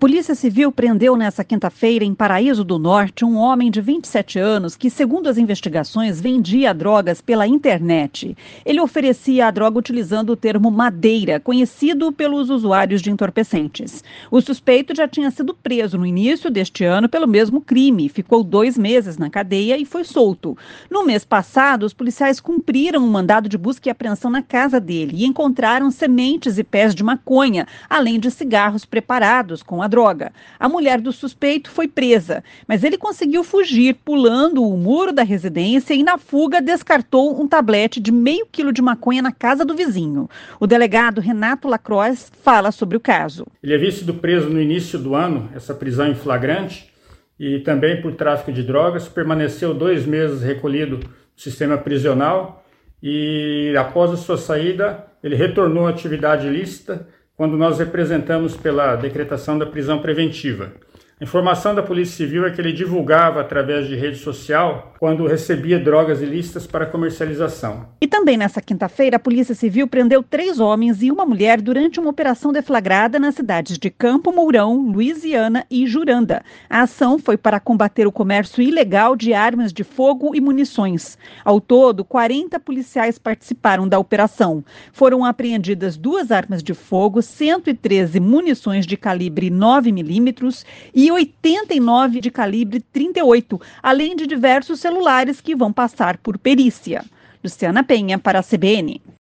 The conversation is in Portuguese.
Polícia Civil prendeu nesta quinta-feira, em Paraíso do Norte, um homem de 27 anos que, segundo as investigações, vendia drogas pela internet. Ele oferecia a droga utilizando o termo madeira, conhecido pelos usuários de entorpecentes. O suspeito já tinha sido preso no início deste ano pelo mesmo crime, ficou 2 meses na cadeia e foi solto. No mês passado, os policiais cumpriram um mandado de busca e apreensão na casa dele e encontraram sementes e pés de maconha, além de cigarros preparados com a droga. A mulher do suspeito foi presa, mas ele conseguiu fugir pulando o muro da residência e na fuga descartou um tablete de meio quilo de maconha na casa do vizinho. O delegado Renato Lacroix fala sobre o caso. Ele havia sido preso no início do ano, essa prisão em flagrante, e também por tráfico de drogas, permaneceu 2 meses recolhido no sistema prisional e após a sua saída ele retornou à atividade ilícita quando nós representamos pela decretação da prisão preventiva. A informação da Polícia Civil é que ele divulgava através de rede social quando recebia drogas ilícitas para comercialização. E também nessa quinta-feira, a Polícia Civil prendeu 3 homens e uma mulher durante uma operação deflagrada nas cidades de Campo Mourão, Luisiana e Juranda. A ação foi para combater o comércio ilegal de armas de fogo e munições. Ao todo, 40 policiais participaram da operação. Foram apreendidas 2 armas de fogo, 113 munições de calibre 9mm e 89 de calibre 38, além de diversos celulares que vão passar por perícia. Luciana Penha para a CBN.